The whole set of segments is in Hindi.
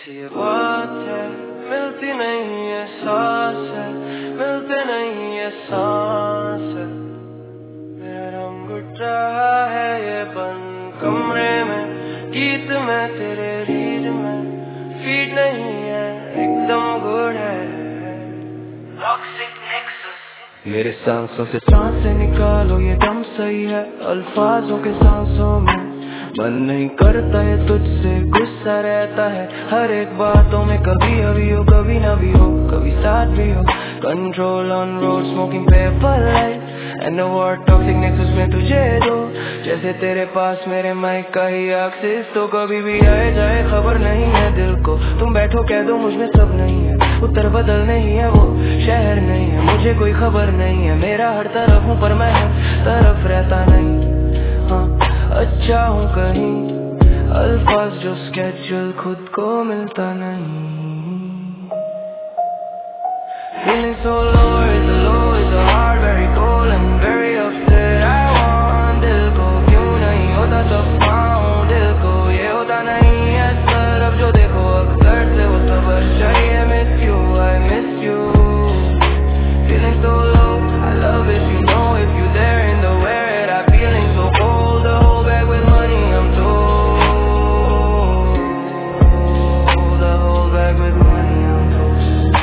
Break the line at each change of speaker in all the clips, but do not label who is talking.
कैसी ये बात है, मिलती नहीं ये सांस है, मिलते नहीं ये सांस है। मेरा रंग उठ रहा है ये बंद कमरे में, गीत में तेरे रीड में, फीड नहीं है एकदम गुड है। मेरे सांसों से सांसें निकालो, ये दम सही है अल्फाजों के सांसों में। मन नहीं करता है तुझसे, गुस्सा रहता है हर एक बातों में। कभी अभी हो कभी ना भी हो, कभी साथ भी हो। Control on road, smoking paper light and word toxic nexus में तुझे दो। जैसे तेरे पास मेरे माइक का ही एक्सेस, तो कभी भी आए जाए खबर नहीं है दिल को। तुम बैठो कह दो मुझ में सब नहीं है, उत्तर बदल नहीं है वो शहर नहीं है। मुझे कोई खबर नहीं है, मेरा हर तरफ हूँ पर मैं हर तरफ रहता नहीं। हाँ अच्छा हूँ कहीं, अल्फाज जो स्केड्यूल खुद को मिलता नहीं। Feeling so low, it's a heart very cold and very upset. I want दिल को क्यों नहीं होता सब पाऊँ, दिल को ये होता नहीं है सर। अब जो देखो अक्सर से वो खबर चाहिए। Miss you, I miss you. Feeling so low, I love if you know, if you there in the wear it. I'm feeling so cold, the whole bag with money I'm told. The whole bag with money I'm told.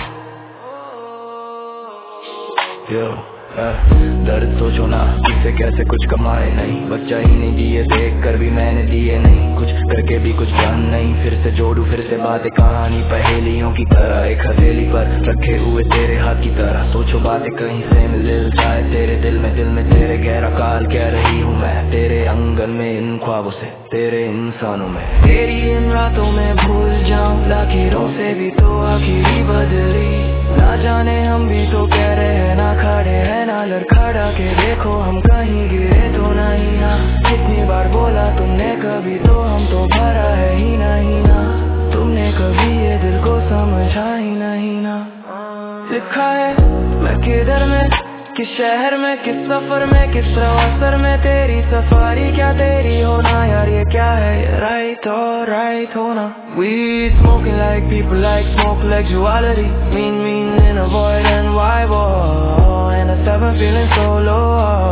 Yo, दर्द सोचो ना किससे कैसे कुछ कमाए नहीं, बच्चा ही नहीं दिए देख कर भी मैंने दिए नहीं, कुछ करके भी कुछ बन नहीं। फिर से जोड़ू फिर से बातें कहानी पहेलियों की तरह, एक हथेली पर रखे हुए तेरे हाथ की तरह। सोचो बातें कहीं से मिल जाए तेरे दिल में तेरे गहरा काल कह रही हूँ मैं, तेरे आंगन में इन ख्वाबों से, तेरे इंसानों में। तेरी इन रातों में भूल जाऊं लाखिरों से भी तो आखिरी बदली। ना जाने हम भी तो कह रहे हैं ना खड़े हैं ना लड़खड़ा के देखो हम कहीं गिरे तो नहीं ना। कितनी बार बोला तुमने कभी तो हम तो भरा है ही नहीं ना। तुमने कभी ये दिल को समझा ही नहीं ना। लिखा है मैं किधर में, किस शहर में, किस सफर में, किस प्रवासर में। तेरी सफारी क्या तेरी होना यार ये क्या है, ये राइट और राइट होना। Weed smoking like people like smoke like duality. Mean in a void and why war. And I start feeling so low.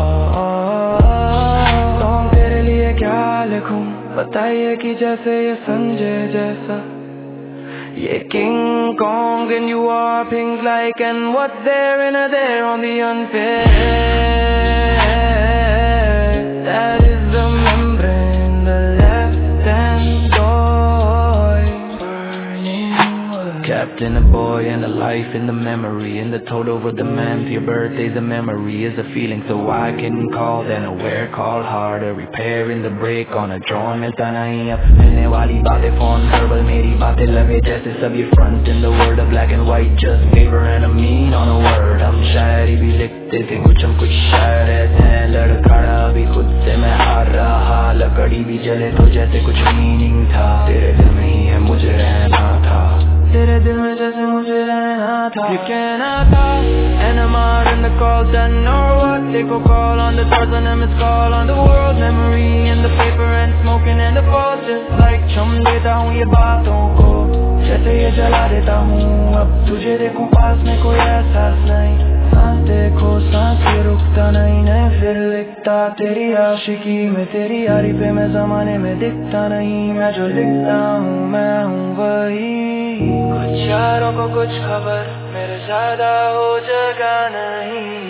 Song तेरे लिए क्या लिखूं, बताइए कि जैसे ये संजय जैसा, ये King Kong and you are pink like, and what's there in a there on the unfair. That is the membrane, the left hand door burning wood. Trapped in a boy and a life in the memory, and the total over the man to your birthday's a memory, is a feeling so I can call then a where call harder, repairing the break on a drawn मिलता नहीं अब मिलने वाली बातें फोन verbal मेरी बातें लगे जैसे सब ये front in the word of black and white, just paper and a mean on a word. हम शायरी भी लिखते थे कुछ हम कुछ शायर ऐसे हैं, लड़खड़ा भी खुद से मैं हार रहा। लकड़ी भी जले तो जैसे कुछ मीनिंग था, तेरे दिल में ही है मुझे रहना था, तेरे दिल में जैसे मुझे रहना था। You cannot talk and I'm out in the calls and know what they go call on the doors and I'm call on the world memory and the paper and smoking and the balls just like चम देता हूँ ये बातों को जैसे ये जला देता हूँ। अब तुझे देखूं पास में कोई एहसास नहीं, सांस देखो सांस ये रुकता नहीं, नहीं फिर लिखता तेरी आशिकी में, तेरी यारी पे मैं जमाने में दिखता नहीं। मैं जो लिखता हूँ मैं हूँ वही, कुछ यारों को कुछ खबर मेरे ज्यादा हो जगह नहीं।